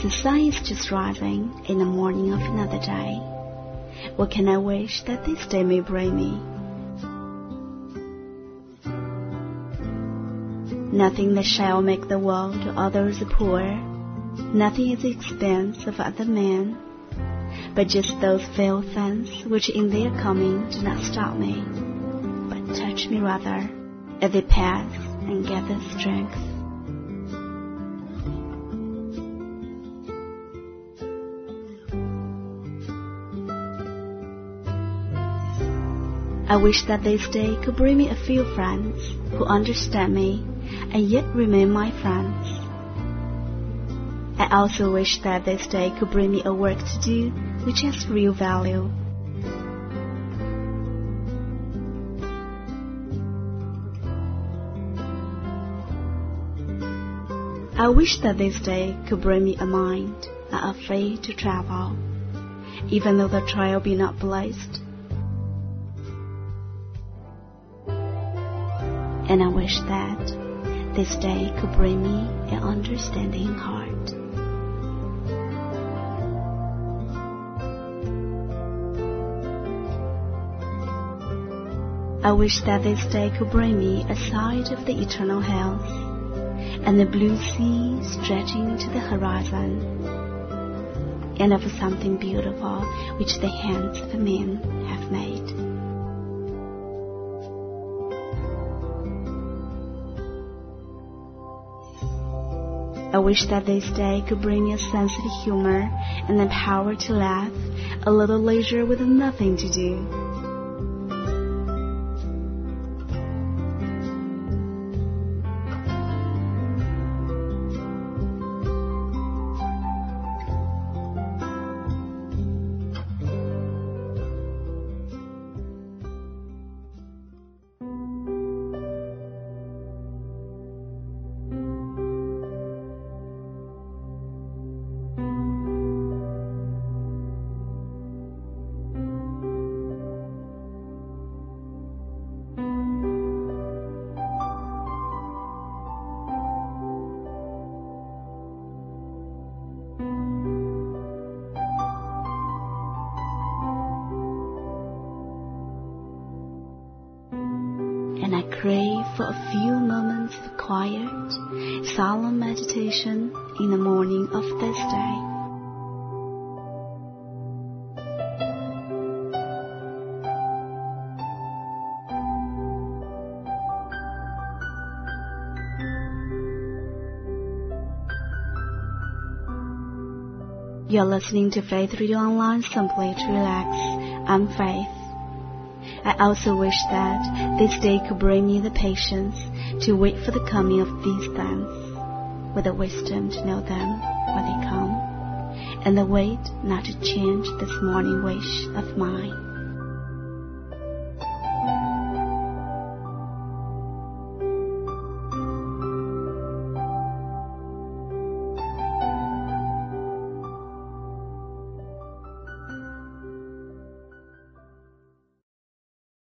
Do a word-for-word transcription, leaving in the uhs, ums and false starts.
The sun is just rising in the morning of another day. What can I wish that this day may bring me? Nothing that shall make the world or others poor, nothing at the expense of other men, but just those veiled things which in their coming do not stop me, but touch me rather as they pass and gather strength. I wish that this day could bring me a few friends who understand me and yet remain my friends. I also wish that this day could bring me a work to do which has real value. I wish that this day could bring me a mind not afraid to travel, even though the trail be not blessed. And I wish that this day could bring me an understanding heart. I wish that this day could bring me a sight of the eternal hills and the blue sea stretching to the horizon, and of something beautiful which the hands of men have made. I wish that this day could bring me a sense of humor and the power to laugh, a little leisure with nothing to do. And I crave for a few moments of quiet, solemn meditation in the morning of this day. You're listening to Faith Radio Online simply to relax. I'm Faith. I also wish that this day could bring me the patience to wait for the coming of these things, with the wisdom to know them when they come, and the weight not to change this morning wish of mine.